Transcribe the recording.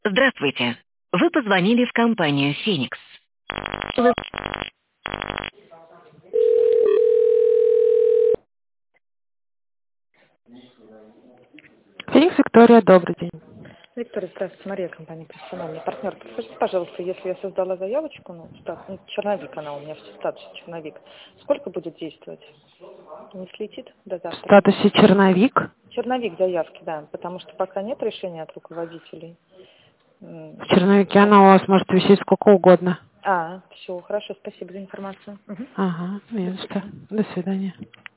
Здравствуйте. Вы позвонили в компанию «Феникс». Вы- Феникс Виктория, добрый день. Виктория, здравствуйте, Мария, компания «Профессиональный партнер». Подскажите, пожалуйста, если я создала заявочку, черновик она у меня в статусе черновик, сколько будет действовать? Не слетит до В завтра? статусе черновик. Черновик заявки, да, потому что пока нет решения от руководителей. В черновике она у вас может висеть сколько угодно. Все, хорошо, спасибо за информацию. Мгм. Ага, не До за что. свидания. До свидания.